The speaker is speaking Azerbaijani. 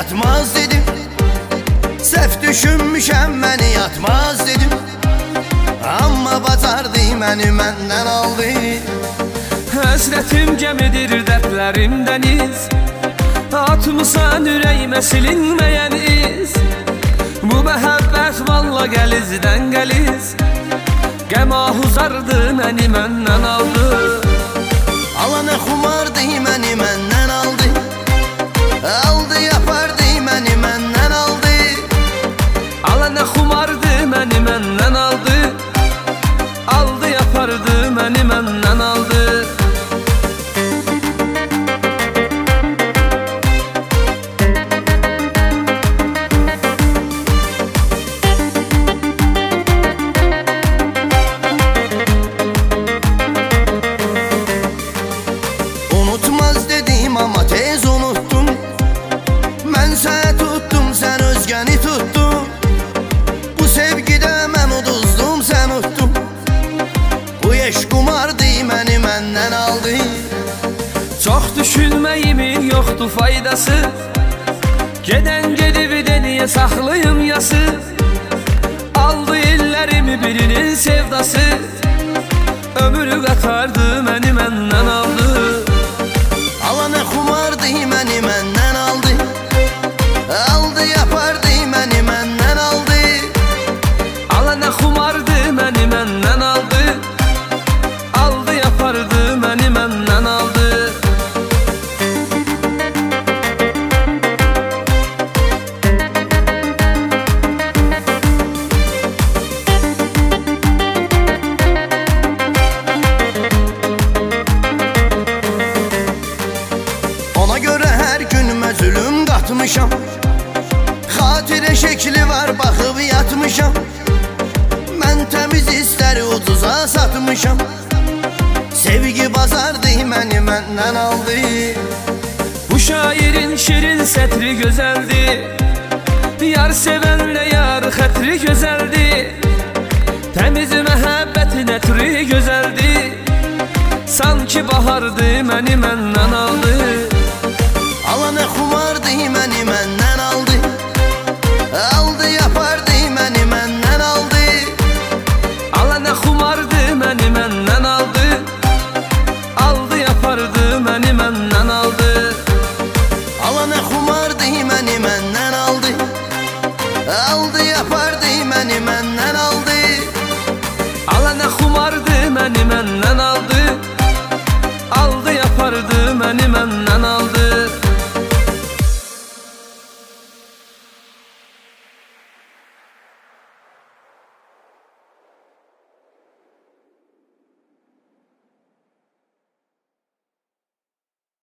yatmaz dedim. Səhv düşünmüşəm məni yatmaz dedim. Amma bacardı məni məndən aldı. Həsrətim gəmidir dərdlərim dəniz, atmısan ürəyimə silinməyən iz. Bu məhəbbət valla gəlizdən gəliz, qəm ahuzardı məni məndən aldı. Alana xumardı məni məndən aldı. Aldı yapardı məni məndən aldı. Alana xumardı məni məndən aldı. Aldı yapardı məni məndən aldı. Unutmaz dedim ama tez unuttum. Mən səni tuttum, sən özgəni tuttun. Bu sevgidə mən uduzdum, sən uttun. Bu eşq qumardı məni məndən aldı. Çox düşünməyimin yoxdur faydası, gedən gedib dediyə saxlayım yası. Aldı illərimi birinin sevdası, ömrü qatardı məni məndən aldı. Alana xumardı məni məndən aldı. Aldı yapardı məni məndən aldı. Alana xumardı məni məndən aldı. Aldı yapardı məni məndən aldı. Ona görə hər günümə zülüm qatmışam. Xatirə şəkli var baxıb yatmışam. Mən təmiz istəri ucuza satmışam. Sevgi bazardı məni məndən aldı. Bu şairin şirin sətri gözəldir, yar sevənlə yar xətri gözəldir. Təmiz məhəbbətin ətri gözəldir, sanki bahardı məni məndən aldı.